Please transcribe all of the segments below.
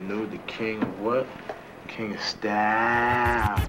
new, the king of what? King of style.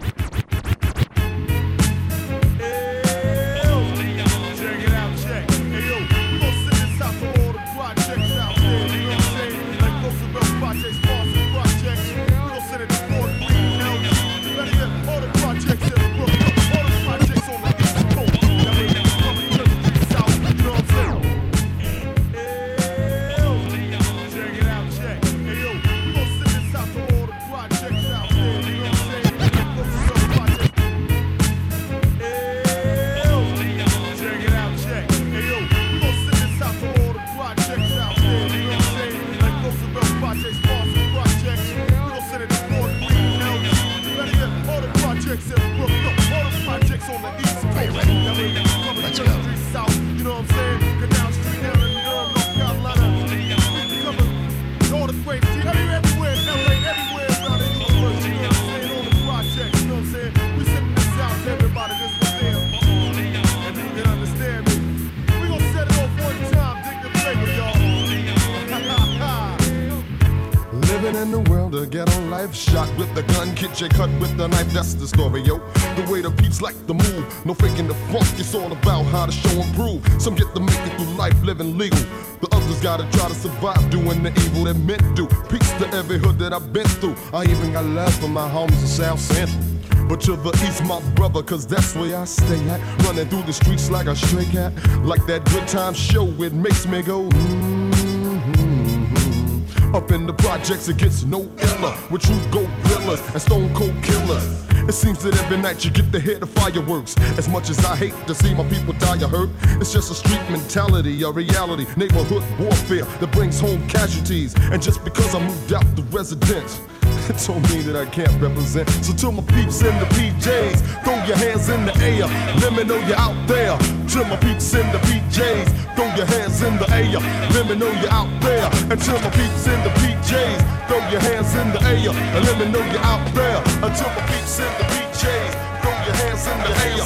Get your cut with the knife, that's the story, yo. The way the peeps like to move, no faking the funk, it's all about how to show and prove. Some get to make it through life living legal. The others gotta try to survive doing the evil that men do. Peace to every hood that I've been through. I even got love for my homies in South Central. But to the east, my brother, cause that's where I stay at. Running through the streets like a stray cat. Like that good time show, it makes me go Up in the projects, it gets no iller. With true gorillas and stone cold killers. It seems that every night you get to hear the fireworks. As much as I hate to see my people die or hurt, it's just a street mentality, a reality, neighborhood warfare that brings home casualties. And just because I moved out the residence, it don't mean that I can't represent. So to my peeps in the PJs, throw your hands in the air. Let me know you're out there. To my peeps in the PJs, throw your hands in the air. Let me know you're out there. And to my peeps in the PJs, throw your hands in the air. And let me know you're out there. Until my peeps in the PJs, throw your hands in the air.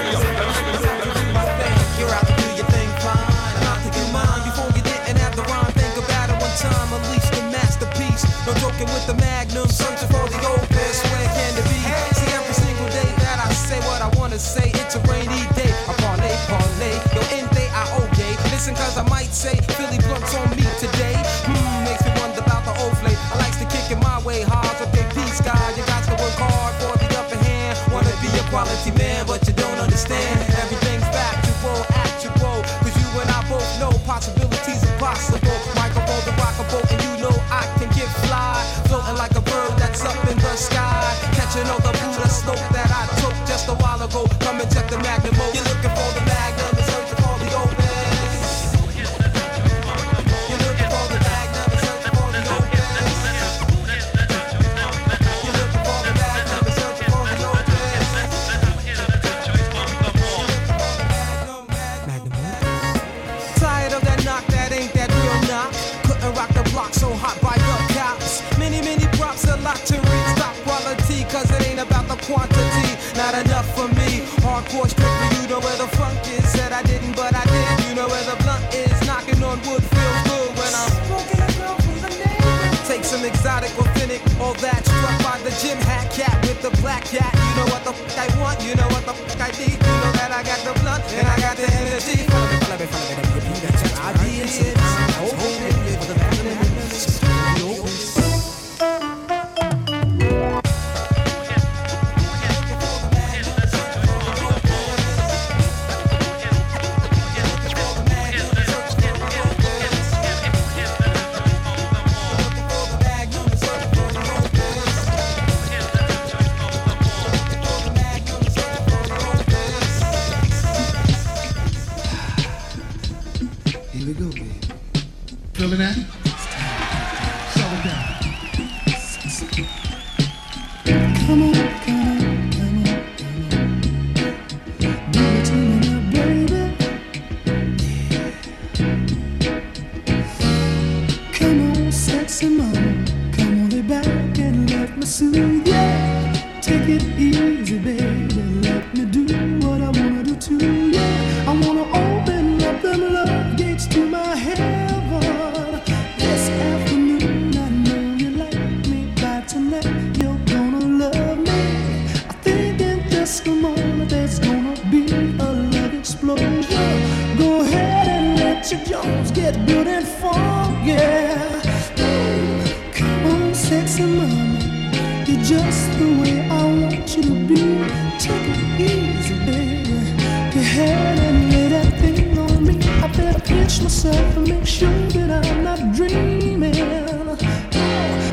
You're out to do your thing fine. I'm out to get mine. Before you didn't have the rhyme, think about it one time. Unleash the masterpiece. No joking with the magnum, searching for the opus. Where can it be? See, every single day that I say what I wanna say, it's a rainy day. I parlay, yo, in day I okay. Listen, cause I might say Philly blunts on me today. Makes me wonder about the old flame. I likes to kick it my way hard, so big peace, guy. You got to work hard for the upper hand. Wanna be a quality man, but you don't understand. Everything's factual, actual. Cause you and I both know possibilities are possible. Microphone the rockable, and you know I can get fly. Floating like a bird that's up in the sky. Catching all the Buddha slope that I took just a while ago. Come and check the Magnum. You're looking for the Magnum, and searching for the opus. You're looking for the Magnum, and searching for the opus. You're looking for the Magnum, and searching for the opus. Tired of that knock, that ain't that real knock. Couldn't rock the block so hot by the cops. Many props, a lot to read. Stop quality, cause it ain't about the quantity. Not enough for me. Hardcore strictly, you know where the funk is. Said I didn't, but I did. You know where the blunt is. Knocking on wood feels good when I'm smoking a girl from the neighborhood. Take some exotic, authentic, all that. Struck by the gym hat cat with the black cat. You know what the fuck I want, you know what the fuck I need. You know that I got the blunt and I got the energy. Ideas, hoping for the Feeling that? Slow it down. Come on, come on, come on. Give it to me now, baby. Come on, sexy mama. Come on, lay back and let me soothe ya. Take it easy, baby. Let me do what I wanna do to ya. I wanna open up them love gates to my heaven. This afternoon, I know you like me.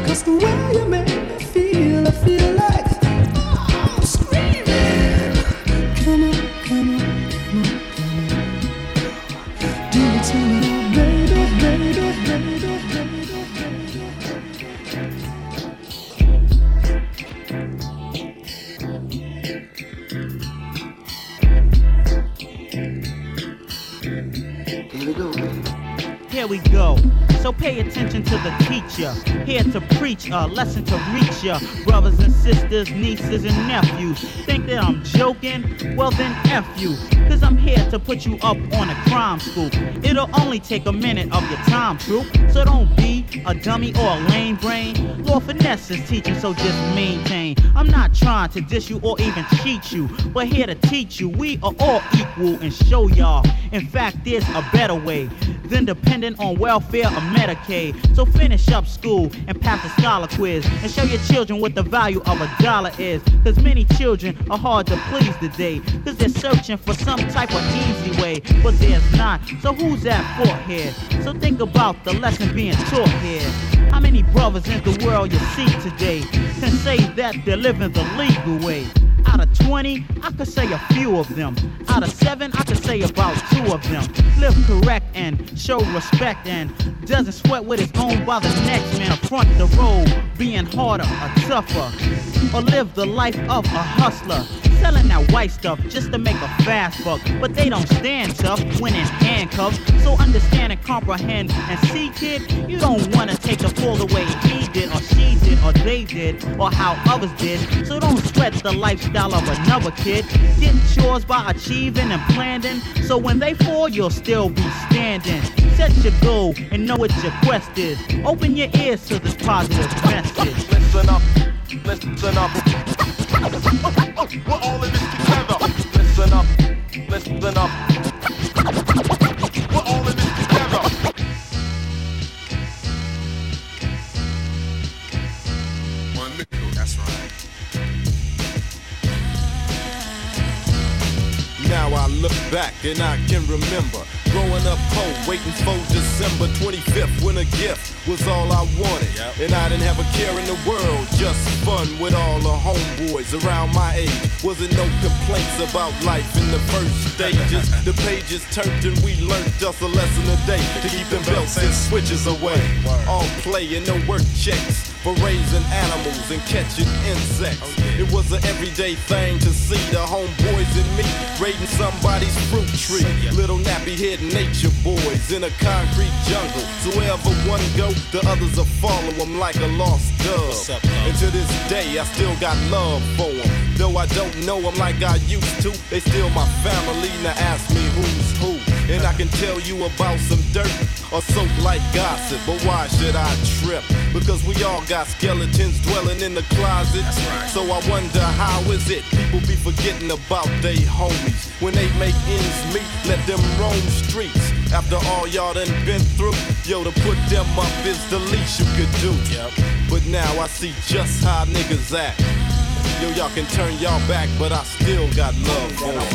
'cause the way you make me feel, I feel like I'm screaming. Come on, come on, come on, come on. Do it to me now, baby, baby, baby, baby, baby. Here we go, baby. Here we go. So pay attention to the teacher, here to preach a lesson to reach ya. Brothers and sisters, nieces and nephews. Think that I'm joking? Well then F you, cause I'm here to put you up on a crime scoop. It'll only take a minute of your time, troop. So don't be a dummy or a lame brain. Lord Finesse is teaching, so just maintain. I'm not trying to diss you or even cheat you, but here to teach you. We are all equal and show y'all. In fact, there's a better way than depending on welfare or Medicaid. So finish up school and pass the scholar quiz and show your children what the value of $1 is. Cause many children are hard to please today, cause they're searching for some type of easy way, but there's not. So who's at fault here? So think about the lesson being taught here. How many brothers in the world you see today can say that they're living the legal way? Out of 20, I could say a few of them. Out of 7, I could say about 2 of them. Live correct and show respect and doesn't sweat what is owned by the next man. Front the road, being harder or tougher, or live the life of a hustler. Selling that white stuff just to make a fast buck, but they don't stand tough when in handcuffs. So understand and comprehend and see, kid, you don't want to take the fall the way he did or she did or they did or how others did. So don't sweat the lifestyle of another kid. Get yours by achieving and planning, so when they fall you'll still be standing. Set your goal and know what your quest is. Open your ears to this positive message. Listen up, listen up. We're all in this together. Listen up, listen up. We're all in this together. One minute, that's right. Now I look back and I can remember growing up poor, waiting for December 25th when a gift was all I wanted. And I didn't have a care in the world, just fun with all the homeboys around my age. Wasn't no complaints about life in the first stages. The pages turned and we learned just a lesson a day to keep them belts and switches away. All play and no work checks for raising animals and catching insects. It was an everyday thing to see the homeboys and me raiding somebody's fruit tree. Little nappy head nature boys in a concrete jungle. So wherever one go, the others will follow them like a lost dove. And to this day, I still got love for them. Though I don't know them like I used to, they still my family. Now ask me who's who. And I can tell you about some dirt or soap like gossip. But why should I trip? Because we all got skeletons dwelling in the closet. So I wonder how is it people be forgetting about they homies when they make ends meet, let them roam streets. After all y'all done been through, yo, to put them up is the least you could do. But now I see just how niggas act. Yo, y'all can turn y'all back, but I still got love for them.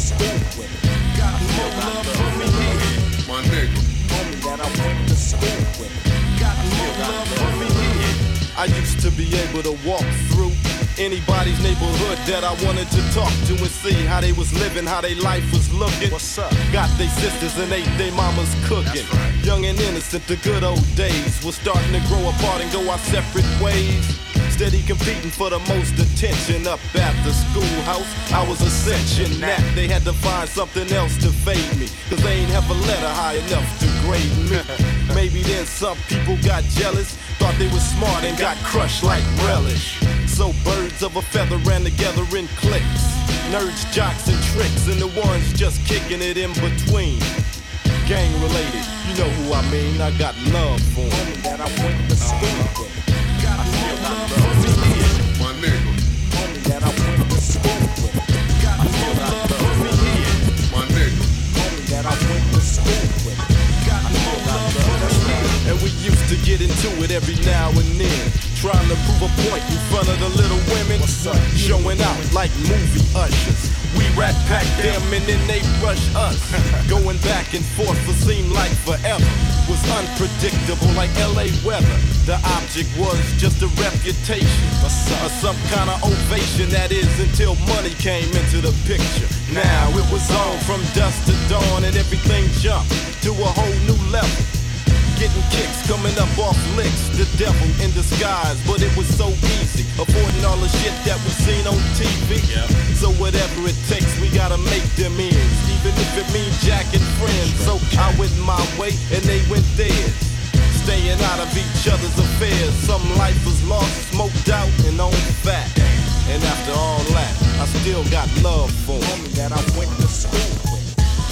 Got more love for me here, my nigga. Homie that I went to school with. Got more love for me here. I used to be able to walk through anybody's neighborhood that I wanted to talk to and see how they was living, how they life was looking. What's up? Got they sisters and they mamas cooking. Right. Young and innocent, the good old days was starting to grow apart and go our separate ways. Steady competing for the most attention up at the schoolhouse. I was ascension that they had to find something else to fade me, cause they ain't have a letter high enough to grade me. Maybe then some people got jealous, thought they was smart and got crushed like relish. So birds of a feather ran together in cliques. Nerds, jocks, and tricks, and the ones just kicking it in between. Gang related, you know who I mean. I got love for them. That I went to school with. Got love for me here, my nigga. Homie that I went to school with. Got love for me here, my nigga. Homie that I went to school with. Got love for me here. And we used to get into it every now and then. trying to prove a point in front of the little women. Showing out like movie ushers. We rat pack them and then they rush us. Going back and forth for seemed like forever. Was unpredictable like LA weather. The object was just a reputation, or some kind of ovation, that is, until money came into the picture. Now it was on from dusk to dawn and everything jumped to a whole new level. Getting kicks coming up off licks, the devil in disguise, but it was so easy, avoiding all the shit that we seen on TV. So whatever it takes, we gotta make them ends, even if it means jacking friends. So I went my way and they went theirs, staying out of each other's affairs. Some life was lost, smoked out, and on fat. And after all that, I still got love for them that I went to school with.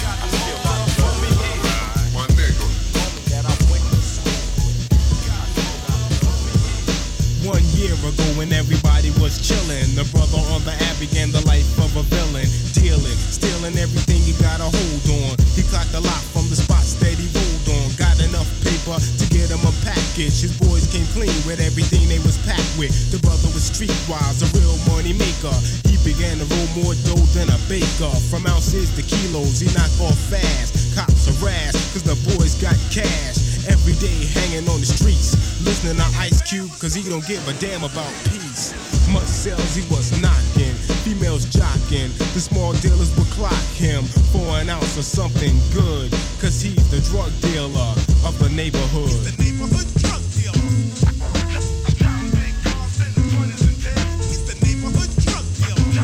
One year ago when everybody was chillin', the brother on the app began the life of a villain. Dealing, stealing everything he got a hold on. He clocked a lot from the spots that he rolled on. Got enough paper to get him a package. His boys came clean with everything they was packed with. The brother was streetwise, a real money maker. He began to roll more dough than a baker. From ounces to kilos, he knocked off fast. Cops harassed, cause the boys got cash. Every day hanging on the streets, listening to Ice Cube, cause he don't give a damn about peace. Much sales he was knocking, females jocking, the small dealers would clock him for an ounce of something good, cause he's the drug dealer of the neighborhood. He's the neighborhood drug dealer. He's the neighborhood drug dealer.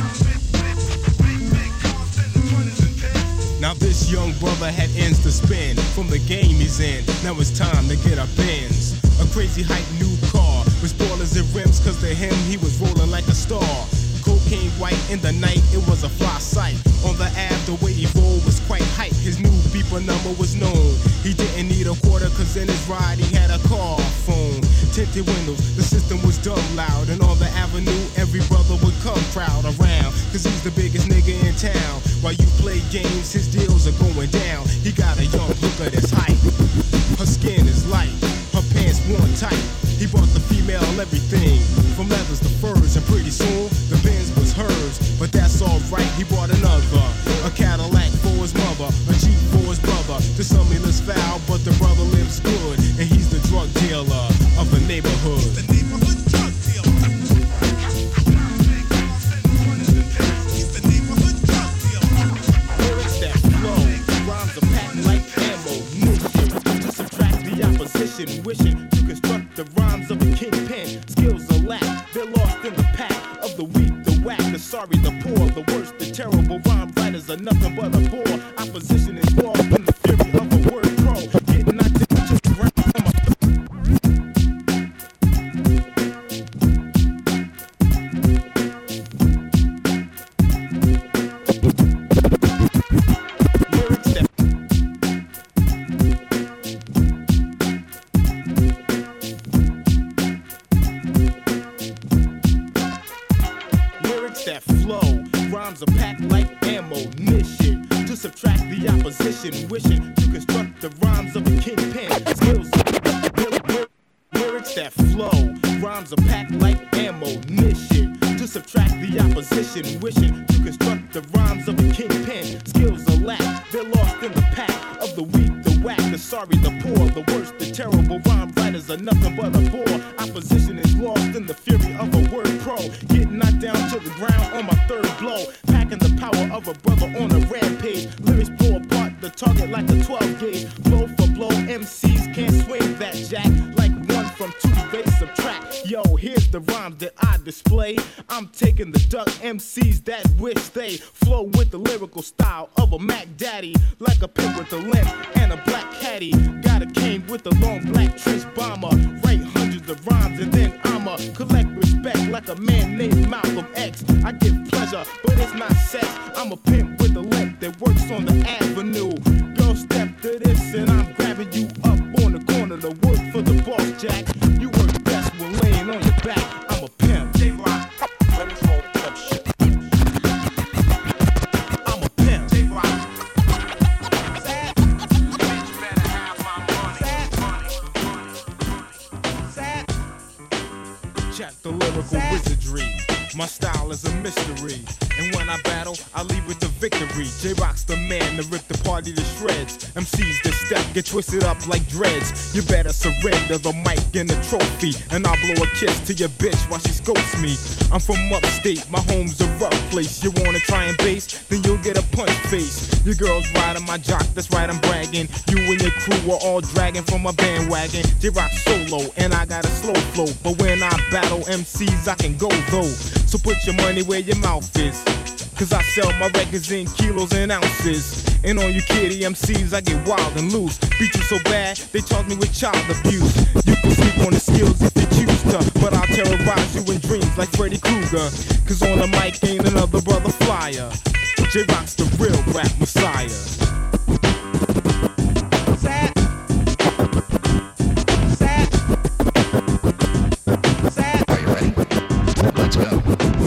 Now this young brother had ends to spend from the game he's in. Now it's time to get a Benz, a crazy hype new car with spoilers and rims, cause to him he was rolling like a star. Cocaine white in the night, it was a fly sight. On the Ave, the way he rolled was quite hype. His new beeper number was known. He didn't need a quarter, cause in his ride he had a car phone. Tinted windows, the system was dumb loud. And on the avenue, every brother would come crowd around, cause he's the biggest nigga in town. While you play games, his deals are going down. He got a young hooker that's hype. Her skin is light, her pants worn tight. He bought the female everything, from leathers to furs, and pretty soon the Benz was hers. But that's alright, he bought another, a Cadillac for his mother, a Jeep for his brother. To some he lives foul, but the brother lives good, and he's the drug dealer of the neighborhood. He's the neighborhood drug dealer. He's the neighborhood drug dealer. Lyrics that flow, rhymes are packed like ammo. To subtract the opposition, wishing to construct the rhymes of a kingpin. Skills are lack, they're lost in the pack of the weak, the whack, the sorry, the poor, the worst, the terrible. Rhyme writers are nothing but a bore. Opposition is lost in the fury of a word pro. Getting knocked into the ground. That flow, rhymes are packed like ammunition. To subtract the opposition, wishing to construct the rhymes of a kingpin. Skills, lyrics that flow, rhymes are packed like ammunition. To subtract the opposition, wishing to construct the rhymes of a kingpin. Skills are lack, they're lost in the pack of the weak, the whack, the sorry, the poor, the worst, the terrible. Rhyme writers are nothing but a bore. Opposition is lost in the fury of a word pro. Getting knocked down to the ground on my third blow. Packing the power of a brother on a rampage. Lyrics blow apart the target like a 12 gauge. Blow for blow, MCs can't swing that jack. Like one from two, they subtract. Yo, here's the rhymes that I display. I'm taking the duck MCs that wish they flow with the lyrical style of a Mac Daddy. Like a pimp with a limp and a black caddy. Got a cane with a long black trench bomber. Write hundreds of rhymes and then I'ma collect respect like a man named Malcolm X. I give pleasure, but it's not sex. I'm a pimp with a limp that works on the avenue. Girl, step to this and I'm grabbing you up on the corner to work for the boss, Jack. You work best when laying on your back. I'm a pimp. J-Rock, let me smoke pimp shit. I'm a pimp. J-Rock. Sad. Bitch better have my money. Sad. Sad. Check the lyrical wizardry. My style is a mystery, and when I battle, I leave with the victory. J-Rock's the man to rip the party to shreds. MCs that step get twisted up like dreads. You better surrender the mic and the trophy, and I'll blow a kiss to your bitch while she scopes me. I'm from upstate, my home's a rough place. You wanna try and base, then you'll get a punch face. Your girl's riding my jock, that's right, I'm bragging. You and your crew are all dragging from a bandwagon. J-Rock solo, and I got a slow flow. But when I battle MCs, I can go though. So put your money where your mouth is, cause I sell my records in kilos and ounces. And on you kitty MCs, I get wild and loose. Beat you so bad, they charge me with child abuse. You can sleep on the skills if you choose to, but I'll terrorize you in dreams like Freddy Krueger. Cause on the mic ain't another brother flyer. J-Rock's the real rap messiah. Are you ready? Let's go.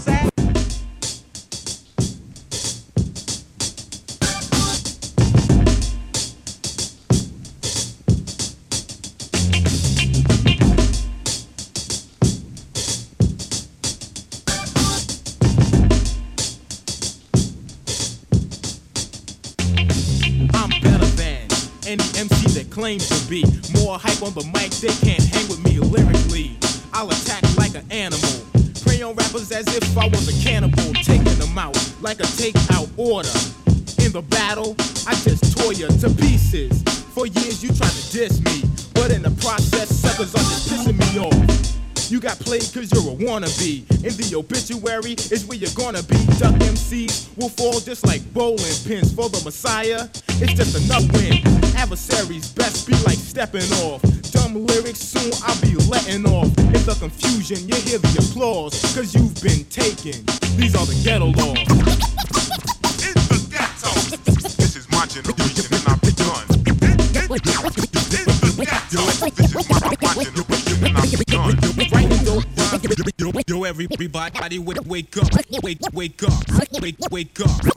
Any MC that claims to be more hype on the mic, they can't hang with me lyrically. I'll attack like an animal, prey on rappers as if I was a cannibal, taking them out like a takeout order. In the battle, I just tore you to pieces. For years you tried to diss me, but in the process, suckers are just pissing me off. You got played cause you're a wannabe. In the obituary is where you're gonna be. Duck MCs will fall just like bowling pins. For the Messiah, it's just another win. Adversaries best be like stepping off. Dumb lyrics soon I'll be letting off. In the confusion you hear the applause, cause you've been taken. These are the ghetto laws. In the ghetto. This is my generation and I've begun. In the ghetto. This is my generation and I've begun. Writing those rhymes, yo, everybody wake up, wake up, wake up, wake up, wake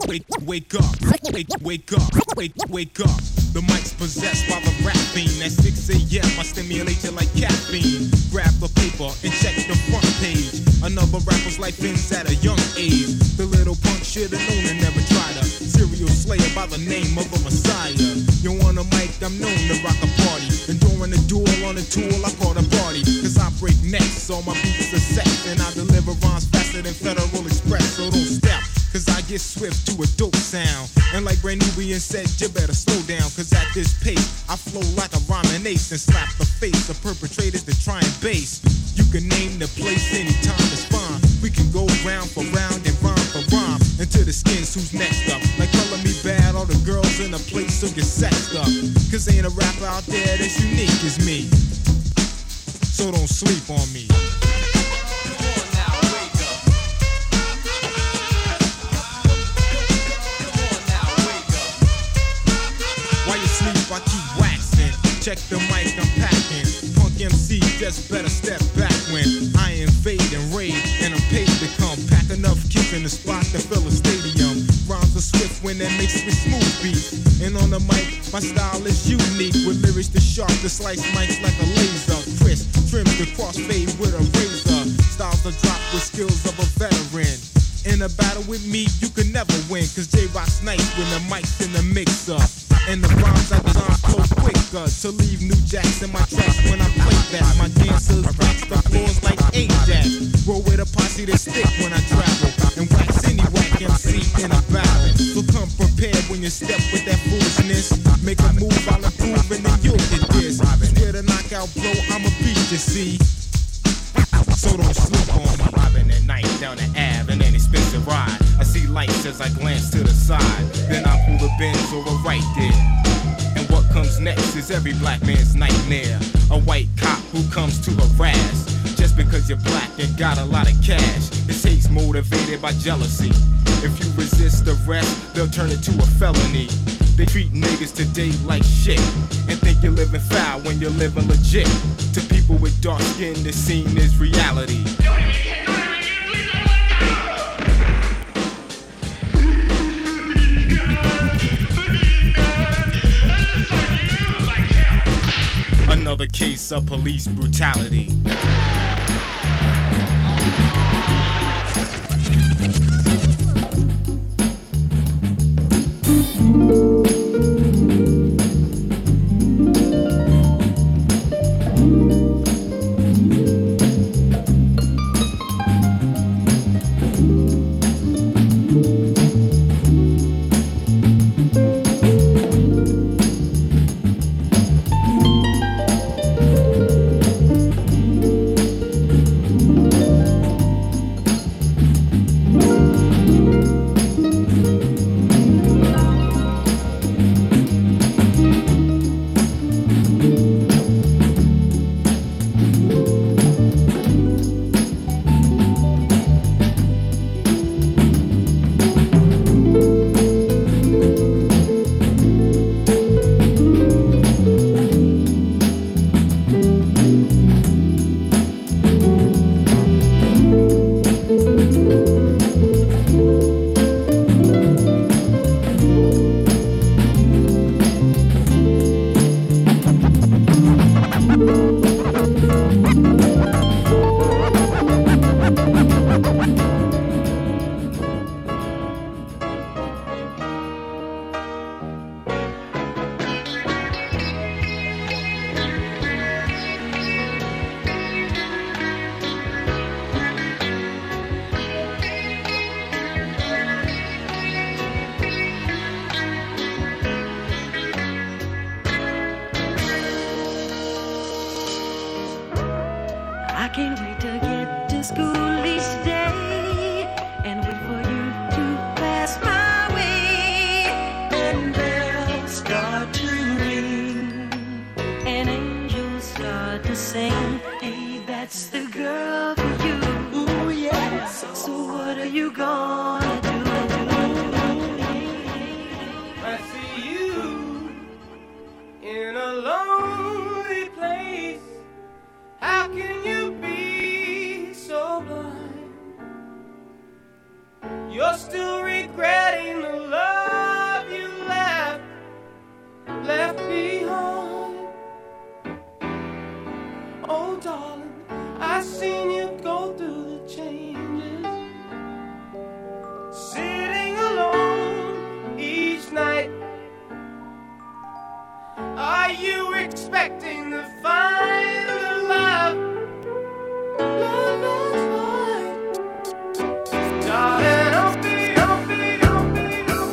up. The mic's possessed by the rap fiend. At 6 a.m. I stimulate you like caffeine. Grab the paper and check the front page. Another rapper's life ends at a young age. The little punk should've known and never tried a serial slayer by the name of a Messiah. You on the mic, I'm known to rock a party. And during the duel on the tool, I call a party. Cause I break necks, so my beats are set. And I deliver rhymes faster than Federal Express. So don't step, cause I get swift to a dope sound. And like Ray Nubian said, you better slow down. Cause at this pace, I flow like a rhyming ace and slap the face of perpetrators that try and base. You can name the place anytime, it's fine. We can go round for round and rhyme for rhyme. Until the skins who's next up. Like color me bad, all the girls in the place so get sexed up. Cause ain't a rapper out there that's unique as me. So don't sleep on me. While you sleep, I keep waxing. Check the mic, I'm packing. Punk MC just better step back when I invade and raid. And I'm paid to come. Pack enough kids in the spot to fill a stadium. Rhymes are swift when that makes me smooth beats. And on the mic, my style is unique. With lyrics to sharp, to slice mics like a laser. Chris trims the crossfade with a razor. Styles are dropped with skills of a veteran. In a battle with me, you can never win. Cause J-Rock's nice when the mic's in the mixer. And the rhymes I design flow quicker to leave new jacks in my tracks when I play that. My dancers wax the floors like Ajax. Roll with a posse that stick when I travel. And wax any whack MC in a battle. So come prepared when you step with that foolishness. Make a move, I'll improve and then you'll get this. Swear to knockout blow, I'm a beast, you see. So don't sleep on me. Robbing at night down the Ave in an expensive ride. I see lights as I glance to the side. Then I pull the Benz over right there. And what comes next is every black man's nightmare. A white cop who comes to harass. Just because you're black and got a lot of cash. It's hate's motivated by jealousy. If you resist arrest, they'll turn it to a felony. They treat niggas today like shit and think you're living foul when you're living legit. To people with dark skin, this scene is reality. Another case of police brutality. gonna do? I see you in a lonely place. How can you be so blind? You're still regretting the love you left behind. Oh darling, I've seen you go through the changes, sitting alone each night. Are you expecting to find the love that's right? Darling, don't be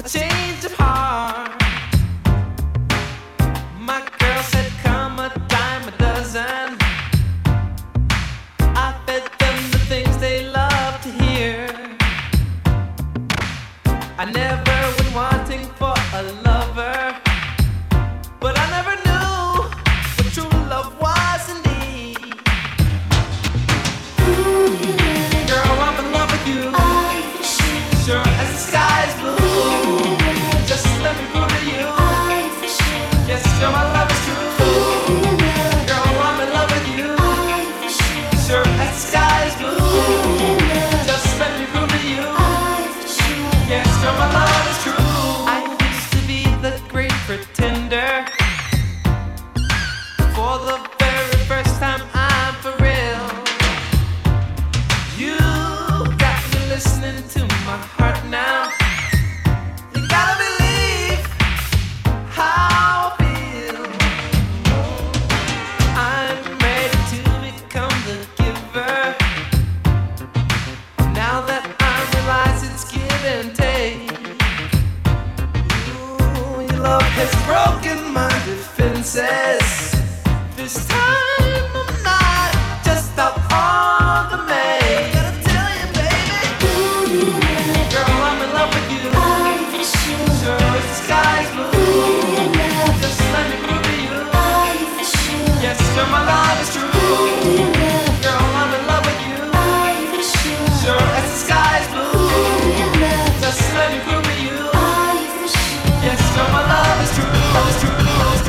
change of heart. My girl said, come a dime a dozen. I fed them the things they love to hear. I never went wanting for a lover, but I never knew what true love was indeed. Girl, I'm in love with you. Sure as the sky's blue. Just let me prove to you. Yes, girl, my love is true. Girl, I'm in love with you. Sure as the sky's blue. Just let me prove to you. Yes, girl, my love is true. I used to be the great pretender. For the very first time, I'm for real. You got me listening to my heart now. You gotta believe how I feel. I'm ready to become the giver. Now that I realize it's give and take. Ooh, your love has broken my defenses. This time I'm not just out on the main. Gotta tell you, baby. Girl, I'm in love with you. Sure as the sky's blue. Just let me prove to you. Yes, girl, my love is true. Girl, I'm in love with you. Sure as the sky's blue. Just let me prove to you. Yes, girl, my love is true. Love is true. Love is true.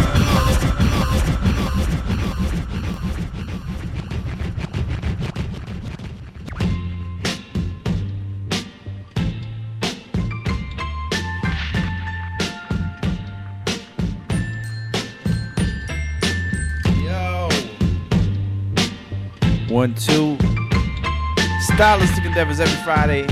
Yo. 1, 2. Stylistic Endeavors every Friday,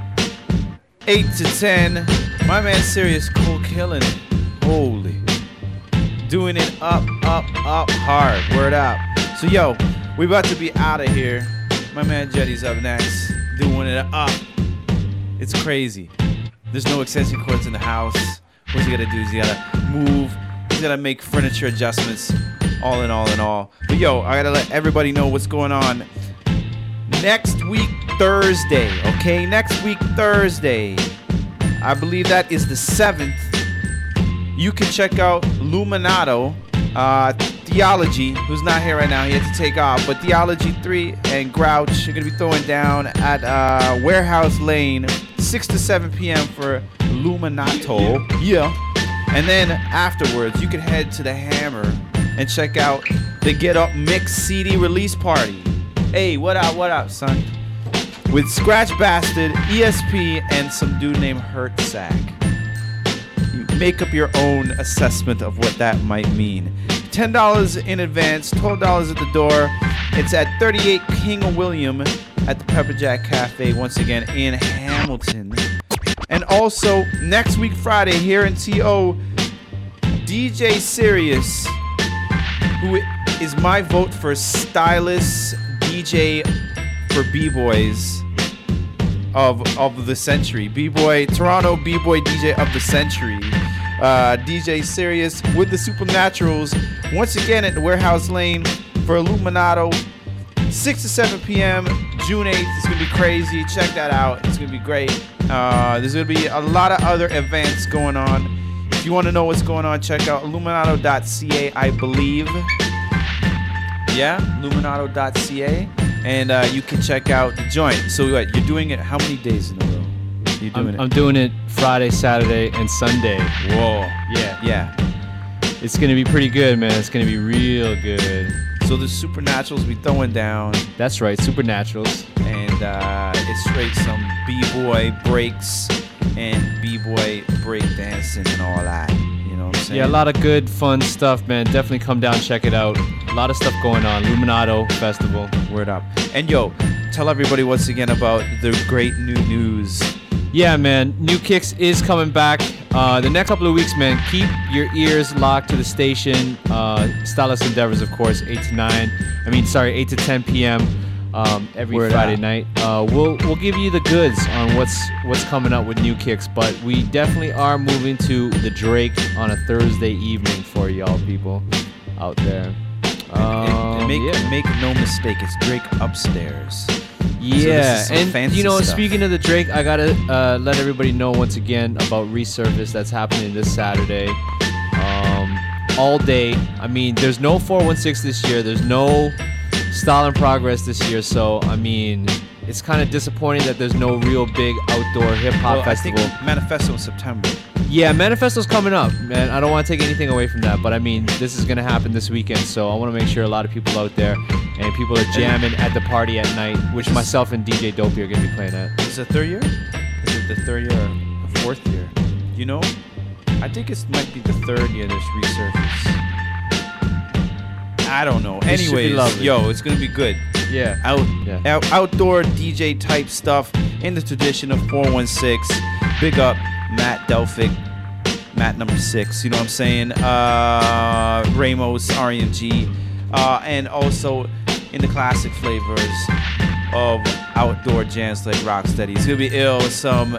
8 to 10. My man Sirius Cole killing it. Holy. Doing it up hard. Word up. So yo, we about to be out of here. My man Jetty's up next. Doing it up. It's crazy. There's no extension cords in the house. What's he gotta do is he gotta move. He's gotta make furniture adjustments. All in all. But yo, I gotta let everybody know what's going on. Next week, Thursday, okay? Next week, Thursday. I believe that is the 7th. You can check out Luminato, Theology, who's not here right now. He had to take off. But Theology 3 and Grouch are going to be throwing down at Warehouse Lane, 6 to 7 p.m. for Luminato. Yeah. And then afterwards, you can head to the Hammer and check out the Get Up Mix CD release party. Hey, what up, son? With Scratch Bastard, ESP, and some dude named Hurt Sack. You make up your own assessment of what that might mean. $10 in advance, $12 at the door. It's at 38 King William at the Pepper Jack Cafe, once again in Hamilton. And also, next week, Friday, here in TO, DJ Sirius, who is my vote for stylist DJ for B-Boys of the century. B-Boy, Toronto B-Boy DJ of the century. DJ Sirius with the Supernaturals, once again at the Warehouse Lane for Illuminato, 6 to 7 p.m. June 8th. It's going to be crazy. Check that out. It's going to be great. There's going to be a lot of other events going on. If you want to know what's going on, check out Illuminato.ca, I believe. Yeah, Illuminato.ca. And you can check out the joint. So what, you're doing it how many days in a row? You're doing I'm doing it Friday, Saturday, and Sunday. Whoa. Yeah. It's going to be pretty good, man. It's going to be real good. So the Supernaturals be throwing down. That's right, Supernaturals. And it's straight some B-boy breaks and B-boy break dancing and all that. You know what I'm saying? Yeah, a lot of good, fun stuff, man. Definitely come down, check it out. A lot of stuff going on. Illuminato Festival. Word up. And yo, tell everybody once again about the great new news. Yeah, man. New Kicks is coming back. The next couple of weeks, man, keep your ears locked to the station. Stylist Endeavors, of course, 8 to 10 p.m. every Word Friday out. night. We'll give you the goods on what's coming up with New Kicks, but we definitely are moving to the Drake on a Thursday evening for y'all people out there. And make no mistake, it's Drake upstairs. Yeah, so and fancy you know, stuff. speaking of the Drake, I gotta let everybody know once again about Resurface that's happening this Saturday. All day. I mean, there's no 416 this year. There's no Style and Progress this year. So, I mean, it's kind of disappointing that there's no real big outdoor hip hop festival. I think Manifesto in September. Yeah, Manifesto's coming up, man. I don't want to take anything away from that, but I mean, this is gonna happen this weekend, so I want to make sure a lot of people out there and people are jamming at the party at night, which myself and DJ Dopey are gonna be playing at. Is it the third year? Is it the third year or the fourth year? You know, I think it might be the third year this Resurface. I don't know. It should be Anyways, lovely. yo, it's gonna be good. Yeah. Outdoor DJ type stuff in the tradition of 416. Big up Matt Delphic, Matt number 6. You know what I'm saying? Ramos, RMG, and also in the classic flavors of outdoor jams like Rocksteady. It's gonna be ill. Some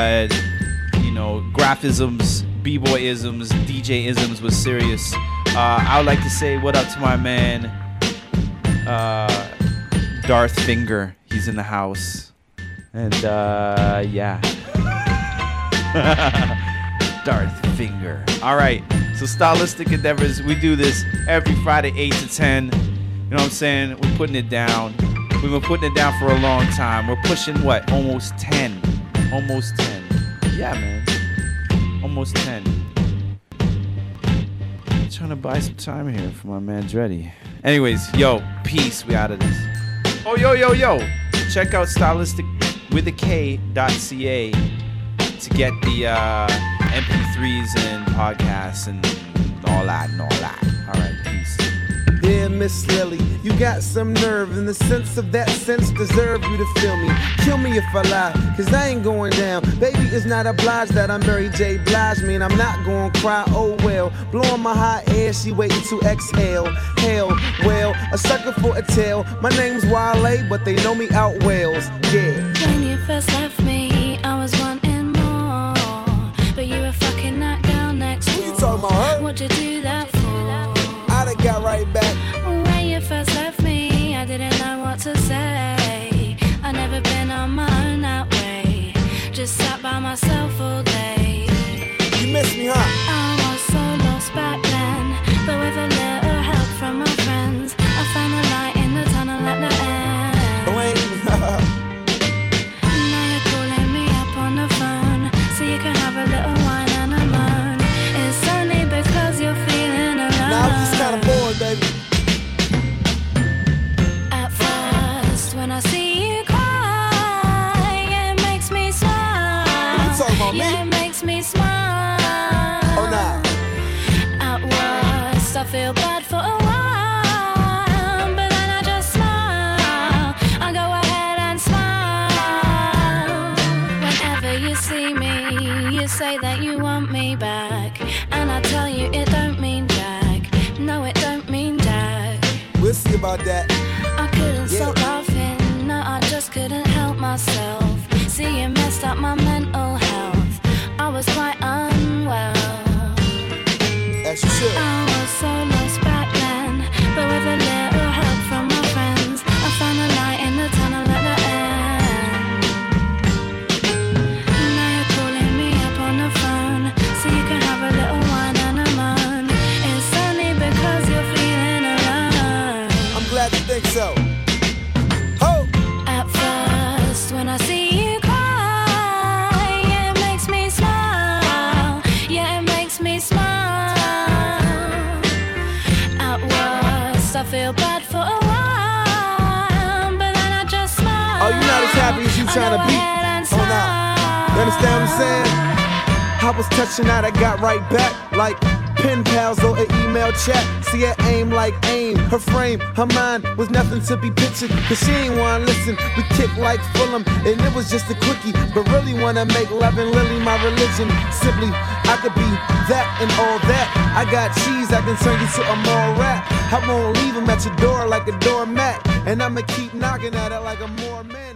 graphisms, b-boy-isms, DJ-isms with Sirius. I would like to say what up to my man Darth Finger. He's in the house. And yeah. Darth Finger. All right. So Stylistic Endeavors, we do this every Friday 8 to 10. You know what I'm saying? We're putting it down. We've been putting it down for a long time. We're pushing what? Almost 10. Almost 10. Yeah, man. Almost 10. Trying to buy some time here for my man Dreddy. Anyways, yo, peace. We out of this. Oh, yo. Check out stylisticwithak.ca to get the MP3s and podcasts and all that. All right, peace. Yeah, Miss Lily, you got some nerve, in the sense of that sense deserve you to feel me. Kill me if I lie, cause I ain't going down. Baby, it's not obliged that I'm Mary J. Blige, mean I'm not gonna cry, oh well. Blowing my hot air, she waiting to exhale. Hell, well, a sucker for a tale. My name's Wale, but they know me out Wales, yeah. When you first left me, I was wanting more, but you were fucking that girl next door. What you talking about, her? What'd you do that for? I done got right back. When you first left me, I didn't know what to say. I never been on my own that way. Just sat by myself all day. You miss me, huh? I was so lost back then, but with a little help from my friends, I found a light in the tunnel at the end. Now you're calling me up on the phone, so you can have a little wine and a moan. It's only because you're feeling alone. Nah, I'm just kinda bored, baby. At first, when I see you cry, it makes me smile. You talking about me? Yeah, it makes me smile. Oh, nah. At worst, I feel bad for a while, but then I just smile. I go ahead and smile. Whenever you see me, you say that you want me back, and I tell you it don't mean jack. No, it don't mean jack. We'll see about that. I couldn't stop laughing, no, I just couldn't help myself. See, you messed up my mental health. I was quite unwell. As you should. I was so lost back then, but with a little help from my friends, I found a light in the tunnel at the end. Now you're calling me up on the phone, so you can have a little wine and a moan. It's only because you're feeling alone. I'm glad you think so. Ho! At first, when I see you cry, yeah, it makes me smile. Yeah, it makes me smile. At worst, I feel bad for a while, but then I just smile. Oh, you're not as happy as you trying to be. Oh, nah. You understand what I'm saying? I was touching out, I got right back like pen pals or an email chat. See, I aim like AIM. Her frame, her mind was nothing to be pictured, cause she ain't wanna listen. We kick like Fulham, and it was just a quickie, but really wanna make love and Lily my religion. Simply, I could be that and all that. I got cheese, I can turn you to a mall rat. I won't leave him at your door like a doormat. And I'ma keep knocking at it like a more